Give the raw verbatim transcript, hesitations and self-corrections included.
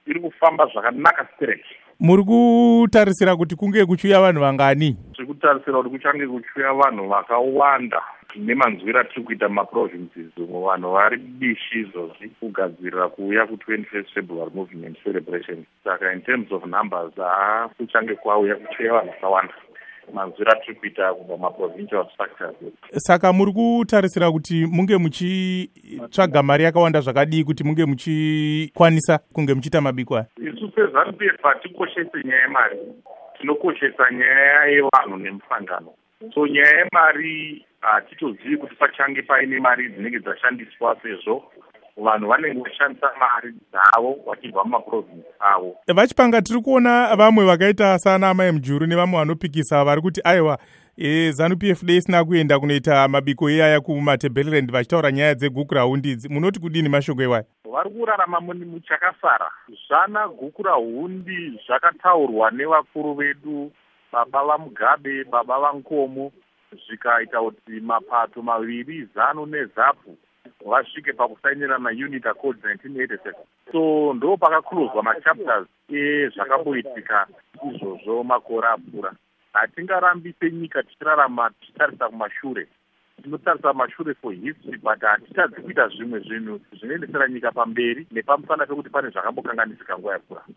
iri kufamba zvakanaka straight. Muri kutarisira kuti kunge kuchiuya vanhu vangani? Tiri kutarisira kuti kuchange kuchiuya vanhu vakawanda nemanzwira tiri kuita mumaprovinces umo vanhu vari bishi izvozvi kugadzirira kuuya ku-twenty-first February movement celebration. Saka in terms of numbers haa kuchange kwauya kuchiuya vanhu vakawanda. Manzwira tiri kuita kubva maprovincial structures. Saka muri kutarisira kuti munge muchitsvaga mari yakawanda zvakadii kuti munge muchikwanisa kunge muchiita mabiko aya? Isu seZANU-P F hatikoshesi nyaya yemari, tinokoshesa nyaya yevanhu nemusangano. So nyaya yemari hatitozivi kuti pachange paine mari dzinenge dzashandiswa sezvo vanhu vanenge vashandisa mari dzavo vachibva mumaprovinsi avo. Vachipanga tiri kuona vamwe vakaita sana Amai Mujuru nevamwe vanopikisa vari kuti aiwa e, ZANU-P F dei isina kuenda kunoita mabiko iyaya kumaTebeleland vachitaura nyaya dzeguku rahundi idzi. Munoti kudini mashoko iwayo? Vari kurarama muchakasara. Zvana guku rahundi zvakataurwa nevakuru vedu, baba vaMugabe, baba vaNkomo, zvikaita kuti mapato maviri ZANU neZAPU vasvike pakusainirana Unit Accord nineteen eighty-seven. So ndo pakaklozwa machapters ezvakamboitika izvozvo makore apfuura. Hatingarambise nyika tichirarama tichitarisa kumashure. Tinotarisa kumashure for history, but hatitadzi kuita zvimwe zvinhu zvinoendesera nyika pamberi nepamusana pekuti pane zvakambokanganisika nguva yapfuura.